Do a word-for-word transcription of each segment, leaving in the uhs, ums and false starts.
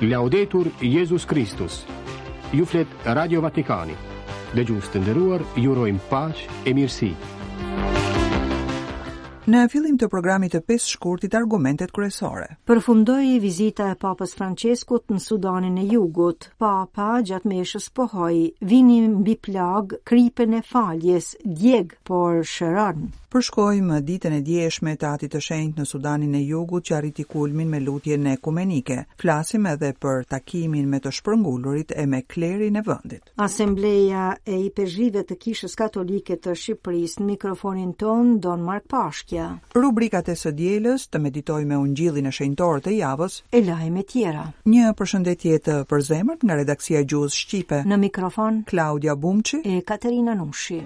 Laudetur Jesus Christus. Ju flet Radio Vatikani. Dëgjues të nderuar, ju urojmë paqë e mirësi. Në fillim të programit të pesë shkurtit argumentet kryesore. Përfundoi vizita e Papës Franceskut në Sudanin e Jugut. Papa gjatë meshës pohoi, vini mbi plag kripën e faljes, djeg por shëron. Përshkojmë ditën e djeshme të Atit të Shenjtë në Sudanin e Jugut që arriti kulmin me lutjen ekumenike. Flasim edhe për takimin me të shpërngullurit e me klerin e vendit. Asembleja e Ipezhrive të Kishës Katolike të Shqipërisë, në mikrofonin ton Don Mark Pashkja. Rubrikat e së dielës të meditojmë me ungjillin e shenjtor të javës e lajme tjera. Një përshëndetje të përzemërt nga redaksia e Gjuhës Shqipe. Në mikrofon Claudia Bumçi e Katerina Nushi.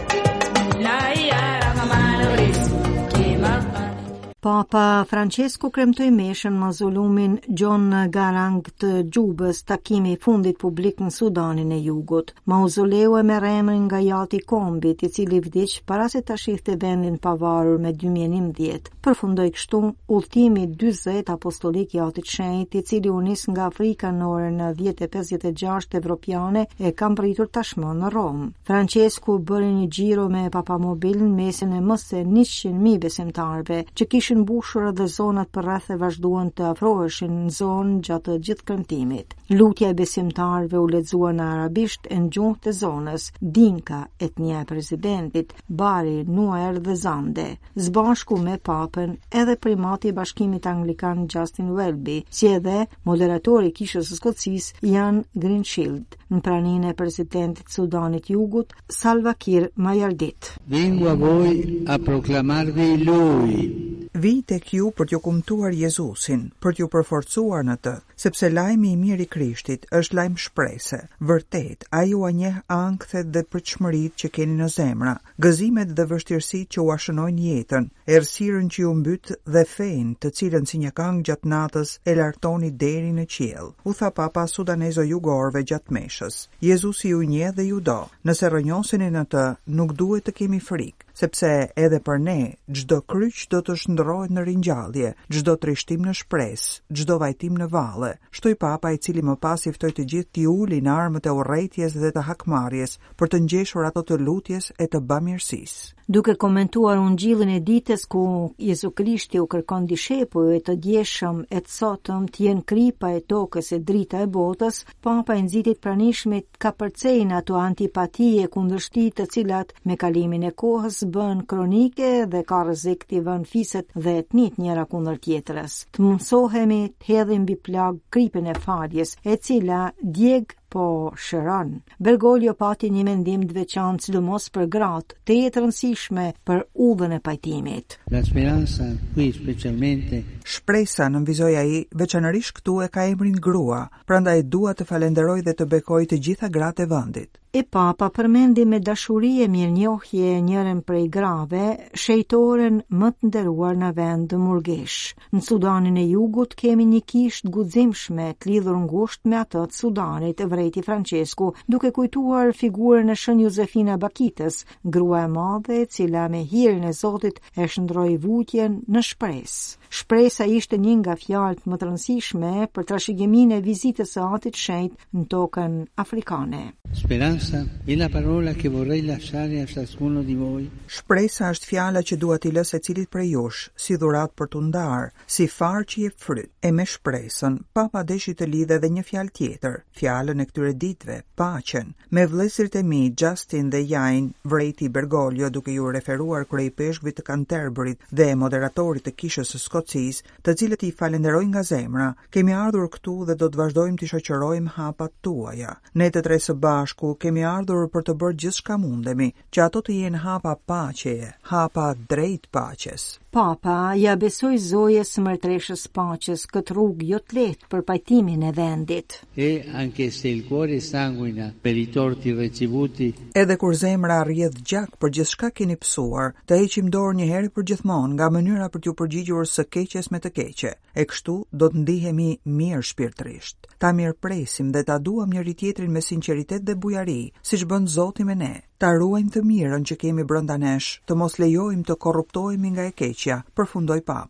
Papa Francesku kremtoi meshën mauzolumin John Garang të Gjubës, takimi i fundit publik në Sudanin e Jugut. Mauzoleu e merr emrin nga jati i kombit, i cili vdiq para se ta shihte vendin pavarur me dy mijë e njëmbëdhjetë. Përfundoi kështu udhëtimi dyzet apostolik i Atit të Shenjtë, i cili u nis nga Afrika në orën dhjetë e pesëdhjetë e gjashtë evropiane e ka mbritur tashmë në Rom. Francesku bëri një xhiro me papamobil në mesin e më se njëqind mijë besimtarëve, që kishin mbushur edhe zonat përreth e vazhduan të afroheshin në zonë gjatë gjithë kremtimit. Lutja e besimtarëve u lexua në arabisht e në gjuhë të zonës, Dinka, etnia e presidentit, Bari, Nuer dhe Zande, zbashku me papën edhe primati i Bashkimit Anglikan Justin Welby, si edhe moderatori i Kishës së Skocisë Jan Greenshield, në praninë e presidentit Sudanit Jugut, Salva Kiir Mayardit. Vengo a voi a proclamarvi lui. Vi tek ju për t'ju kumtuar Jezusin, për t'ju përforcuar në të, sepse lajmi i mirë i Krishtit është lajm shprese. Vërtet, ai ju njeh ankthet dhe pritshmëritë që keni në zemra, gëzimet dhe vështirësitë që u shënojnë jetën, errësirën që ju mbyt dhe fenë, të cilën si një këngë gjatë natës e lartoni deri në qiell. U tha Papa sudanezo jugorëve gjatë meshës. Jezusi ju njeh dhe ju do. Nëse rrënjoseni në të, nuk duhet të kemi frikë, sepse edhe për ne çdo kryq do të shndërrohet në ringjallje, çdo trishtim në shpresë, çdo vajtim në valle. Shtoi Papa, i cili më pas i ftoi të gjithë t'i ulin në armët e urrëties dhe të hakmarrjes për të ngjeshur ato të lutjes e të bamirësisë. Duke komentuar ungjillin e ditës ku Jezu Krishti u kërkon dishepujve të djeshëm e të sotëm të jenë kripa e tokës e drita e botës, Papa i nxitit pranishmit ka përcejnë ato antipatie kundërshti të cilat me kalimin e kohës bën kronike dhe ka rrezik t'i vënë fiset dhe etnit njëra kundër tjetrës. Të mësohemi të hedhim mbi plag kripën e faljes, e cila djeg po shëron. Bergoglio pati një mendim të veçantë sidomos për gratë, të jetë rëndësishme për udhën e pajtimit. La speranza qui specialmente. Shpresa, nënvizoi ai, veçanërisht këtu e ka emrin grua, prandaj dua të falenderoj dhe të bekoj të gjitha gratë e vendit. E Papa përmendi me dashuri e mirënjohje njërin prej grave, shejtoren më të nderuar në vend të Murgesh. Në Sudanin e Jugut kemi një kishë guximshme të lidhur ngushtë me atë të Sudanit, e vrejti Francesku, duke kujtuar figurën e Shën Jozefina Bakitës, grua e madhe e cila me hirin e Zotit e shndroi vujtjen në shpresë. Shpresa ishte një nga fjalët më të rëndësishme për trashëgiminë e vizitës së Atit të Shenjtë në tokën afrikane. Speranza è la parola che vorrei lasciare a ciascuno di voi. Shpresa është fjala që dua t'i lë secilit prej jush, si dhuratë për t'u ndarë, si far që jep fryt. E me shpresën, Papa deshi të lidhe edhe një fjalë tjetër, fjalën e këtyre ditëve, paqen, me vëllezërit e mi Justin dhe Jain, vrejti Bergoglio, duke ju referuar kryepeshkëve të Canterburyt dhe moderatorit të Kishës së Skocisë, të cilët i falenderoj nga zemra. Kemi ardhur këtu dhe do të vazhdojmë t'i shoqërojmë hapat tuaja. Ne të tre së bashku kemi ardhur për të bërë gjithçka mundemi, që ato të jenë hapa paqeje, hapa drejt paqes. Papa ja besoi Zojës së Mërtreshës Paqes këtë rrugë jo të lehtë për pajtimin e vendit. E anche se il cuore sanguina per i torti ricevuti. Edhe kur zemra rrjedh gjak për gjithçka keni psuar, të heqim dorë një herë për gjithmonë nga mënyra për t'ju përgjigjur së keqes me të keqe. E kështu do të ndihemi mirë shpirtërisht. Ta mirëpresim dhe ta duam njëri tjetrin me sinqeritet dhe bujari, siç bën Zoti me ne. Ta ruajmë të mirën që kemi brenda nesh, të mos lejojmë të korruptohemi nga e keqja, përfundoi Papa.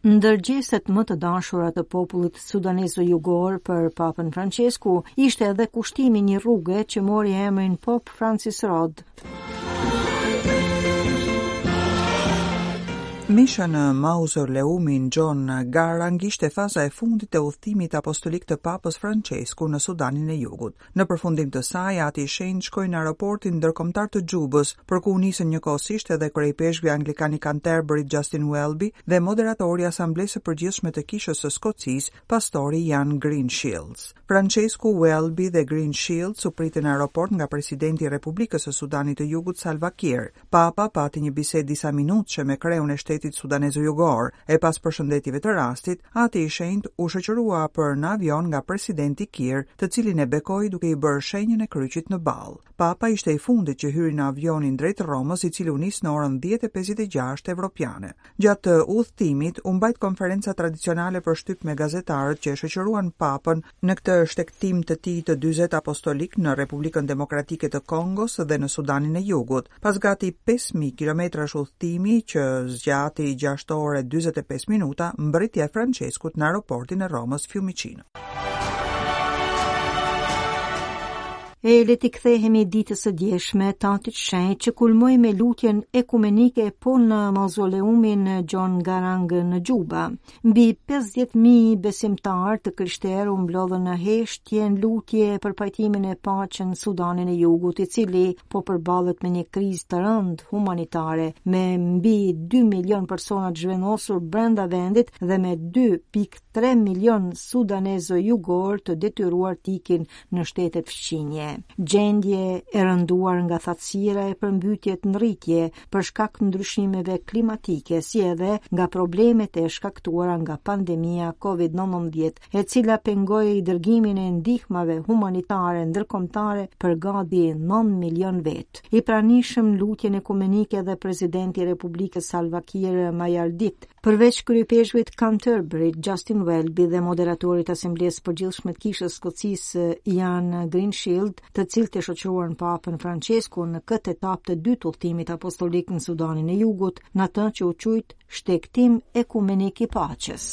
Ndër gjestet më të dashura të popullit sudanezo-jugor për Papën Francesku ishte edhe kushtimi një rruge që mori emrin Pop Francis Road. Misha në mauzoleumin John Garang ishte faza e fundit e udhëtimit apostolik të Papës Francesku në Sudanin e Jugut. Në përfundim të saj, ati i shenjtë shkoi në aeroportin ndërkombëtar të Xhubës, për ku u nisën njëkohësisht edhe kryepeshkvi anglikan i Canterbury Justin Welby dhe moderatori i Asamblesë së Përgjithshme të Kishës së Skocisë, pastori Jan Greenshields. Francesku, Welby dhe Greenshields u pritën në aeroport nga presidenti i Republikës së Sudanit të Jugut Salva Kiir. Papa pati një bisedë disa minutëshe me kreun e shtetit sudanezo-jugor. E pas përshëndetjeve të rastit, ati i shenjtë u shoqërua për në avion nga presidenti Kiir, të cilin e bekoi duke i bërë shenjën e kryqit në ball. Papa ishte i fundit që hyri në avionin drejt Romës, i cili u nis në orën dhjetë e pesëdhjetë e gjashtë evropiane. Gjatë udhëtimit u mbajt konferenca tradicionale për shtyp me gazetarët që e shoqëruan Papën në këtë shtektim të tij të dyzet apostolik në Republikën Demokratike të Kongos dhe në Sudanin e Jugut. Pas gati pesë mijë kilometrash udhëtimi që zgjati gjashtë orë e dyzet e pesë minuta, mbërritja e Franceskut në aeroportin e Romës Fiumicino. E le t'i kthehemi ditës së djeshme tatit shenjtë që kulmoi me lutjen ekumenike po në mauzoleumin John Garang në Xhuba. Mbi pesëdhjetë mijë besimtar të krishterë u mblodhën në heshtje në lutje për pajtimin e paqes në Sudanin e Jugut, i cili po përballet me një krizë të rëndë humanitare, me mbi dy milion persona të zhvenosur brenda vendit dhe me dy pikë tre milion sudanezo-jugor të detyruar të ikin në shtetet fqinje. Gjendje e rënduar nga thatësira e përmbytjet në rritje për shkak të ndryshimeve klimatike, si edhe nga problemet e shkaktuara nga pandemia covid nëntëmbëdhjetë, e cila pengoi dërgimin e ndihmave humanitare ndërkombëtare për gati nëntë milion vet. I pranishëm lutjen ekumenike dhe presidenti i Republikës Salva Kiir Mayardit, përveç kryepeshkvit Canterbury Justin Welby dhe moderatorit Asamblesë Përgjithshme të Kishës Skocisë Jan Greenshields, të cilët e shoqëruan Papën Francesku në këtë etapë të dytë udhëtimit apostolik në Sudanin e Jugut, në atë që u quajt shtektim ekumenik i paqes.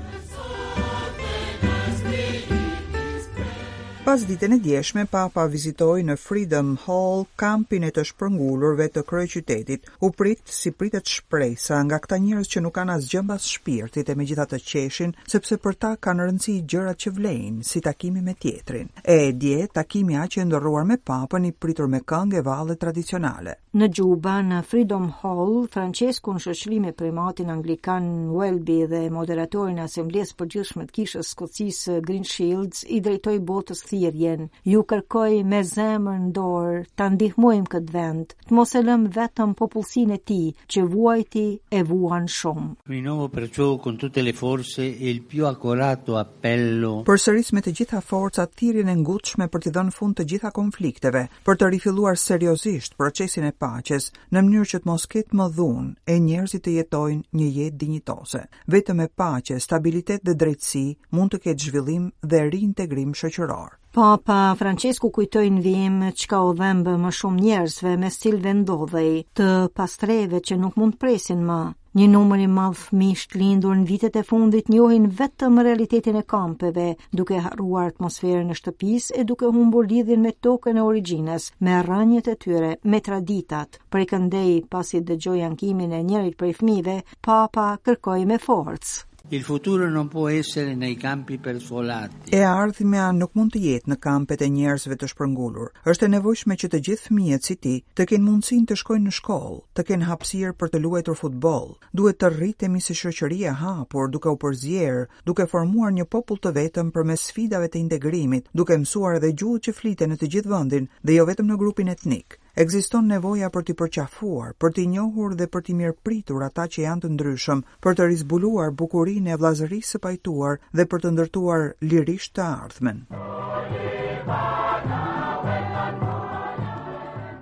Pas ditën e djeshme, Papa vizitoi në Freedom Hall kampin e të shpërngulurve të kryeqytetit. U prit si pritet shpresa nga këta njerëz që nuk kanë asgjë mbas shpirtit e megjithatë qeshin, sepse për ta kanë rëndësi gjërat që vlejnë, si takimi me tjetrin. E dje, takimi aq i ndërruar me Papën i pritur me këngë e valle tradicionale. Në Xhuba, në Freedom Hall, Francesku në shoqëri me primatin anglikan Welby dhe moderatorin e Asamblesë Përgjithshme të Kishës Skocisë Greenshields i drejtoi botës thirrjen. Ju kërkoj me zemër në dorë ta ndihmojmë këtë vend, të mos e lëm vetëm popullsinë e tij, që vuajti e vuan shumë. Rinnovo perciò con tutte le forze il più accorato appello. Përsëris me të gjitha forcat thirrjen e ngutshme për të dhënë fund të gjitha konflikteve, për të rifilluar seriozisht procesin e paqes në mënyrë që të mos ketë më dhunë e njerëzit të jetojnë një jetë dinjitose. Vetëm me paqe, stabilitet dhe drejtësi mund të ketë zhvillim dhe reintegrim shoqëror. Papa Francesku kujtoi në vim çka u dhembë më shumë njerëzve me cilëve ndodhej, të pastreve që nuk mund presin më. Një numër i madh fëmijë të lindur në vitet e fundit njohin vetëm realitetin e kampeve, duke harruar atmosferën e shtëpisë e duke humbur lidhjen me tokën e origjinës, me rrënjët e tyre, me traditat. Prekëndej pasi dëgjoi ankimin e njërit prej fëmijëve, Papa kërkoi me forcë. Il futuro non può essere nei campi per sfolati. E ardhmja nuk mund të jetë në kampet e njerëzve të shpërngulur. Është e nevojshme që të gjithë fëmijët si ti të kenë mundësinë të shkojnë në shkollë, të kenë hapësirë për të luajtur futboll. Duhet të rritemi si shoqëri e hapur, duke u përzierë, duke formuar një popull të vetëm përmes sfidave të integrimit, duke mësuar edhe gjuhët që fliten në të gjithë vendin dhe jo vetëm në grupin etnik. Ekziston nevoja për t'i përqafuar, për t'i njohur dhe për t'i mirëpritur ata që janë të ndryshëm, për të rizbuluar bukurinë e vllazërisë së pajtuar dhe për të ndërtuar lirisht të ardhmen.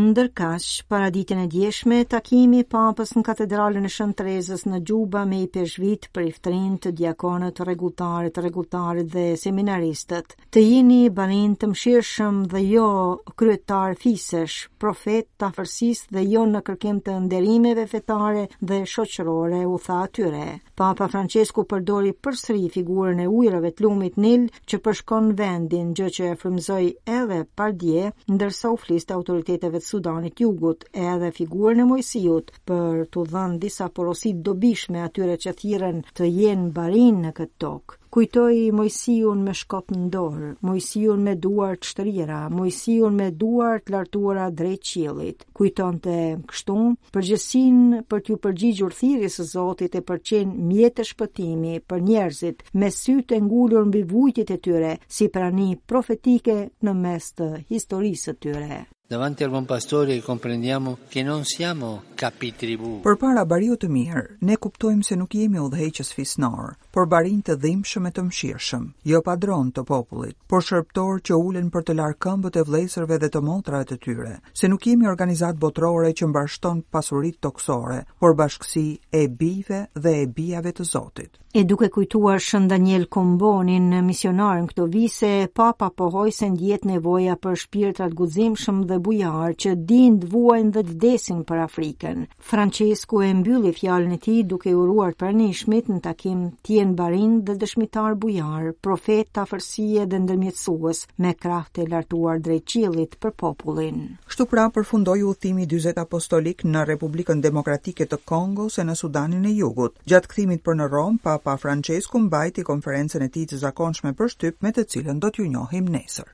Ndërkaq, paraditën e djeshme, takimi i Papës në katedralen e Shën Terezës në Gjuba me i peshvit për iftrinë të diakonët, rregulltarët, rregulltarët dhe seminaristët, të jeni banin të mëshirshëm dhe jo kryetar fisesh, profet të afërsisë dhe jo në kërkim të nderimeve fetare dhe shoqërore, u tha atyre. Papa Francesku përdori përsëri figurën e ujërave të lumit Nil që përshkon vendin, gjë që e frymëzoi edhe pardje, ndërsa u fliste autoriteteve të Sudanit Jugut, edhe figurën e Mojsiut për t'u dhënë disa porosi dobishme atyre që thirrën të jenë barin në këtë tokë. Kujtoi Mojsiun me shkop në dorë, Mojsiun me duar të shtërira, Mojsiun me duar të lartuara drejt qiellit. Kujtonte kështu përgjegjësinë për t'ju përgjigjur thirrjes së Zotit e për qenë mjet të shpëtimi për njerëzit, me sytë e ngulur mbi vujtjet e tyre, si prani profetike në mes të historisë së tyre. Davanti al buon pastore comprendiamo che non siamo capitribù. Përpara bariu të mirë, ne kuptojmë se nuk jemi udhëheqës fisnar, por barin të dhimbshëm e të mëshirshëm, jo padron të popullit, por shërptor që ulen për të larë këmbët e vëllezërve dhe të motrave të tyre, se nuk jemi organizat botrore që mbarshton pasurit toksore, por bashkësi e bijve dhe e bijave të Zotit. E duke kujtuar Shën Daniel Kombonin, misionarin këto vise, Papa pohoi se ndjet nevoja për shpirtrat guximshëm dhe bujar që din të vuajnë dhe të vdesin për Afrikën. Francesku e mbylli fjalën e tij duke uruar pranishmit në takim të jenë barin dhe dëshmitar bujar, profet të afërsie dhe ndërmjetësues me krah të lartuar drejt qiellit për popullin. Kështu pra përfundoi udhëtimi dyzet apostolik në Republikën Demokratike të Kongos e në Sudanin e Jugut. Gjatë kthimit për në Rom, Papa Francesku mbajti konferencën e tij të zakonshme për shtyp me të cilën do t'ju njohim nesër.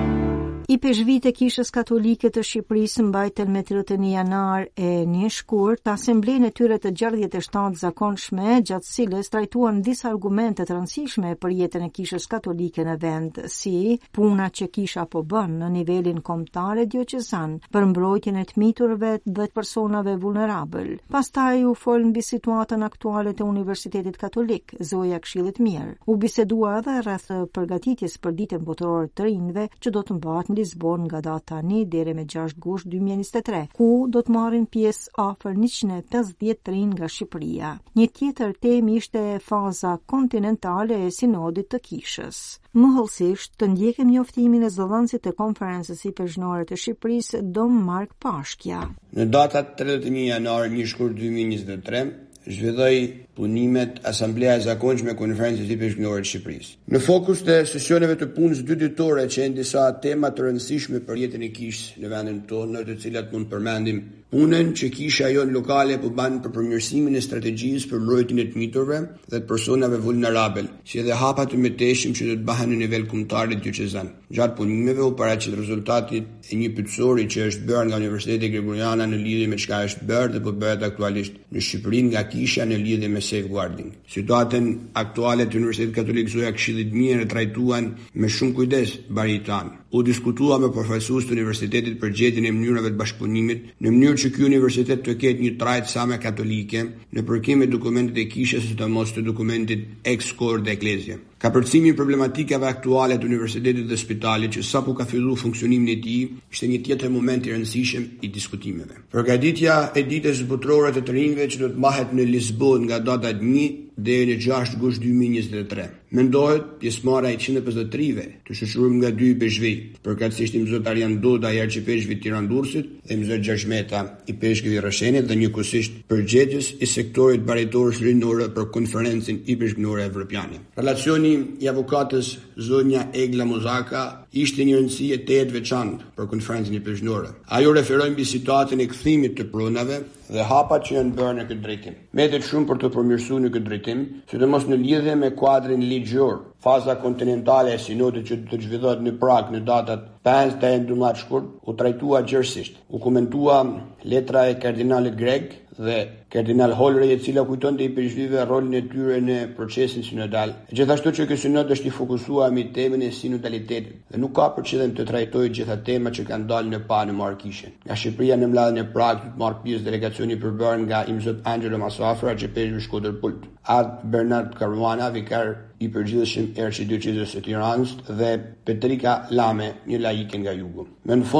I peshvit e Kishës Katolike të Shqipërisë mbajtën me tridhjetë e një janar e një shkurt asemblenë e tyre të gjashtëdhjetë e shtatë zakonshme, gjatë cilës trajtuan disa argumente të rëndësishme për jetën e Kishës Katolike në vend, si puna që Kisha po bën në nivelin kombëtar e dioqezan për mbrojtjen e të miturve dhe të personave vulnerabël. Pastaj u fol mbi situatën aktuale të Universitetit Katolik, Zoja Këshillit Mirë. U bisedua edhe rreth përgatitjes për ditën botërore të rinjve që do të mbahet në Lisbon nga data tani deri me gjashtë gusht dy mijë e njëzet e tre, ku do të marrin pjesë afër njëqind e pesëdhjetë rinj nga Shqipëria. Një tjetër temë ishte faza kontinentale e sinodit të Kishës. Mëhëllësisht të ndjekim njoftimin e zëdhënësit të konferencës i peshnorë të Shqipërisë, Dom Mark Pashkja. Në datat tridhjetë e një janar një shkurt dy mijë e njëzet e tre, zhvilloi punimet Asambleja e Zakonshme e Konferencës i Peshnorë të Shqipërisë. Në fokus të sesioneve të punës dy ditore që janë disa tema të rëndësishme për jetën e Kishës në vendin tonë, në të cilat mund përmendim punën që Kisha jonë lokale po bën për përmirësimin e strategjisë për mbrojtjen e të miturve dhe të personave vulnerabël, si edhe hapa të mëtejshëm që do të bëhen në nivel kombëtar dhe dioqezan. Gjatë punimeve u paraqit rezultati e një pyetësori që është bërë nga Universiteti Gregoriana në lidhje me çka është bërë dhe po bëhet aktualisht në Shqipëri nga Kisha në lidhje me safeguarding. Situatën aktuale të Universitetit Katolik Zoja Këshillit Mirë e trajtuan me shumë kujdes barit tanë. U diskutua me profesorët të universitetit për gjetjen e mënyrave të bashkëpunimit, në mënyrë që ky universitet të ketë një trajt sa më katolike në përkim me dokumentet e Kishës, sidomos të dokumentit ex cor de Ecclesia. Kapërcimi i problematikave aktuale të universitetit dhe spitalit që sapo ka filluar funksionimin e tij ishte një tjetër moment i rëndësishëm i diskutimeve. Përgatitja e ditës botërore të të rinjve që do të mbahet në Lisbon nga data një deri në gjashtë gusht dy mijë e njëzet e tre. Mendohet pjesëmarrja e njëqind e pesëdhjetë trive të shoqëruar nga dy peshqvi, përkatësisht i mëzot Arjan Doda i arqipeshqvit Tiran-Durrësit dhe mëzot Gjergjmeta i peshqvit Rrashenit dhe njëkohësisht përgjegjës i sektorit baritorës rinore për konferencën i peshqnore evropiane. Relacioni i avokatës zonja Egla Mozaka ishte një rëndësi e tetë veçantë për konferencën i peshqnore. Ajo referoi mbi situatën e kthimit të pronave dhe hapat që janë bërë në këtë drejtim. Mbetet shumë për të përmirësuar në këtë drejtim, sidomos në lidhje me kuadrin ligjor. Faza kontinentale e sinodit që do të zhvillohet në Prag në datat pesë deri në dymbëdhjetë shkurt u trajtua gjërësisht. U komentua letra e kardinalit grek dhe kardinal Holleri, e cila kujtonte i peshqvive rolin e tyre në procesin sinodal. Gjithashtu që ky sinod është i fokusuar mbi temën e sinodalitetit dhe nuk ka për qëllim të trajtojë gjitha temat që kanë dalë në pa në marrëkishje. Nga Shqipëria në mbledhjen e Prag do të marrë pjesë delegacioni i përbërë nga Imzot Angelo Masafra, arqipeshqvi Shkodër Pult, Ad Bernard Caruana, vikar i përgjithshëm i arqidioqezës së Tiranës dhe Petrika Lame, një laike nga Jugu. Me në fund,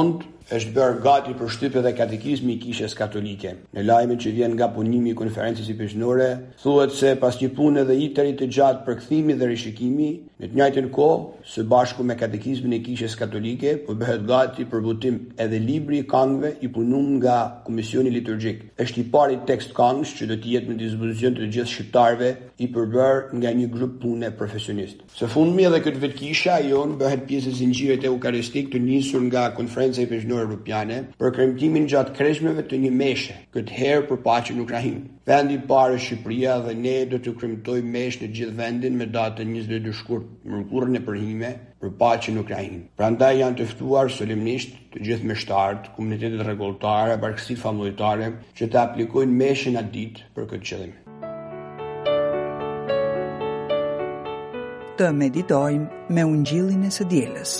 është bërë gati për shtypje dhe katekizmi i Kishës Katolike. Në lajmin që vjen nga punimi i konferencës së peshqinore, thuhet se pas një pune dhe itëri të gjatë përkthimi dhe rishikimi, në të njëjtën kohë, së bashku me katekizmin e Kishës Katolike, po bëhet gati për votim edhe libri i këngëve i punuar nga Komisioni Liturgjik. Është i pari tekst këngësh që do të jetë në dispozicion të gjithë shqiptarëve, i përbërë nga një grup pune profesionist. Së fundmi edhe këtë vit Kisha jon bëhet pjesë e zinxhirit eukaristik të nisur nga Konferenca e Peshqinore Europiane për kremtimin gjatë kreshmeve të një meshe, këtë herë për paqen në Ukrainë. Vendi i parë është Shqipëria dhe ne do të kremtojmë meshë në gjithë vendin me datën njëzet e dy shkurt, mërkurën e përhime për paqen në Ukrainë. Prandaj janë të ftuar solemnisht të gjithë meshtarët, komunitetet rregulltare, bashkësitë famuljetare që të aplikojnë meshën atë ditë për këtë qëllim. Të meditojmë me Ungjillin e së dielës.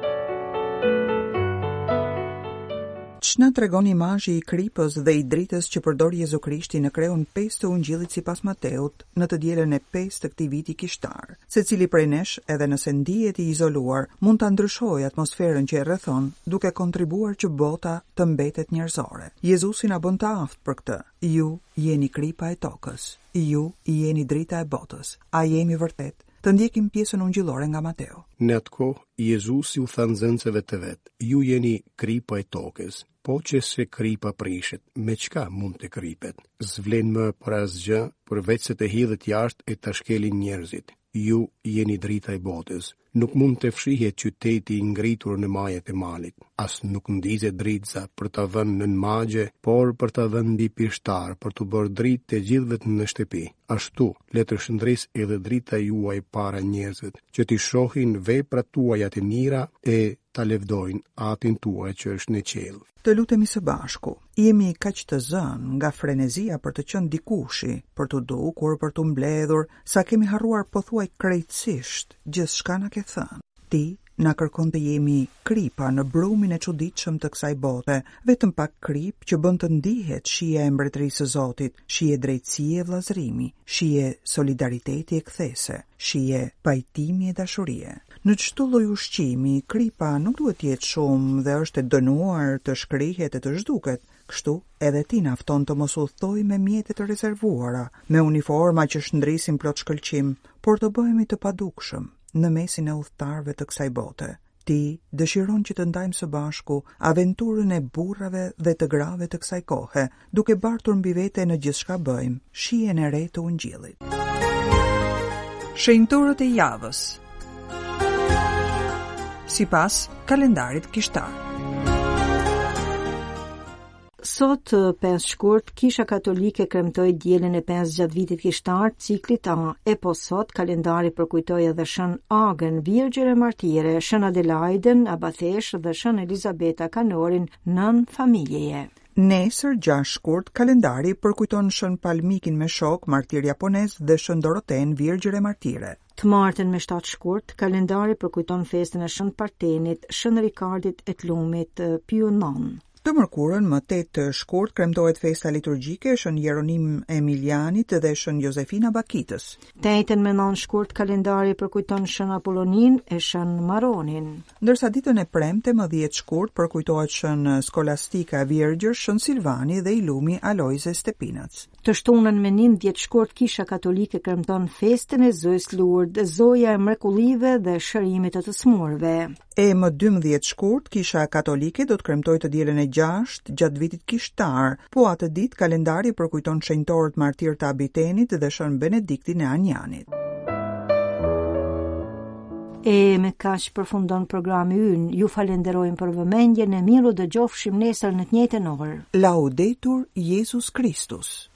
Ç'na tregon imazhi i kripës dhe i dritës që përdor Jezu Krishti në kreun pesë të Ungjillit sipas Mateut në të dielën e pesë të këtij viti kishtar. Secili prej nesh, edhe nëse ndihet i izoluar, mund ta ndryshojë atmosferën që e rrethon, duke kontribuar që bota të mbetet njerëzore. Jezusi na bën të aftë për këtë. Ju jeni kripa e tokës. Ju jeni drita e botës. A jemi vërtet? Të ndjekim pjesën ungjillore nga Mateo. Në atë kohë, Jezusi u tha nxënësve të vet: ju jeni kripa e tokës, po që se kripa prishet, me çka mund të kripet? S'vlen më për asgjë, përveç se të hidhet jashtë e ta shkelin njerëzit. Ju jeni drita e botës. Nuk mund të fshihet qyteti i ngritur në majat e malit. As nuk ndizet dritëza për ta vënë nën magje, por për ta vënë mbi pishtar, për të bërë dritë të gjithëve në shtëpi. Ashtu, le të shndris edhe drita juaj para njerëzve, që t'i shohin veprat tuaja të mira e ta lëvdojnë atin tuaj që është në qiell. Të lutemi së bashku. Jemi kaq të zënë nga frenezia për të qenë dikushi, për të dukur, për të mbledhur, sa kemi harruar pothuaj krejtësisht gjithçka na ke thënë. Ti na kërkon të jemi kripa në brumin e çuditshëm të kësaj bote, vetëm pak krip që bën të ndihet shija e mbretërisë së Zotit, shije drejtësie e vllazërimi, shije solidariteti e kthese, shije pajtimi e dashurie. Në çdo lloj ushqimi, kripa nuk duhet të jetë shumë dhe është e dënuar të shkrihet e të zhduket. Kështu, edhe ti na fton të mos udhtoj me mjete të rezervuara, me uniforma që shndrisin plot shkëlqim, por të bëhemi të padukshëm në mesin e udhëtarëve të kësaj bote. Ti dëshiron që të ndajmë së bashku aventurën e burrave dhe të grave të kësaj kohe, duke bartur mbi vete në gjithçka bëjmë, shijen e re të Ungjillit. Shenjtorët e javës. Sipas kalendarit kishtar. Sot, pesë shkurt, Kisha Katolike kremtoi dielën e pesë gjatë vitit kishtar, ciklit A, e po sot kalendari përkujtoi edhe Shën Agën, Virgjën e Martire, Shën Adelaiden, Abathesh dhe Shën Elizabeta Kanorin, nën familjeje. Nesër, gjashtë shkurt, kalendari përkujton Shën Palmikin me shok, martir japonez dhe Shën Doroten, Virgjën e Martire. Të martën me shtatë shkurt, kalendari përkujton festën e Shën Partenit, Shën Rikardit e të Lumit, Pionon. Të mërkurën, më tetë shkurt, kremtohet festa liturgjike Shën Jeronim Emilianit dhe Shën Josefina Bakitës. Tetën me nëntë shkurt, kalendari përkujton Shën Apollonin e Shën Maronin. Ndërsa ditën e premte, më dhjetë shkurt, përkujtohet Shën Skolastika Virgjër, Shën Silvani dhe i lumi Alojze Stepinac. Të shtunën me njëmbëdhjetë shkurt, Kisha Katolike kremton festën e Zojës Lourdes, zoja e mrekullive dhe shërimit të të smurve. E më dymbëdhjetë shkurt, Kisha Katolike do të kremtojë të dielën e gjashtë gjatë vitit kishtar, po atë ditë kalendari përkujton shenjtorët martir të Abitenit dhe Shën Benediktin e Anjanit. E me kaq përfundon programi ynë. Ju falenderojmë për vëmendjen e miru, dëgjofshim nesër në të njëjtën orë. Laudetur Jesus Christus.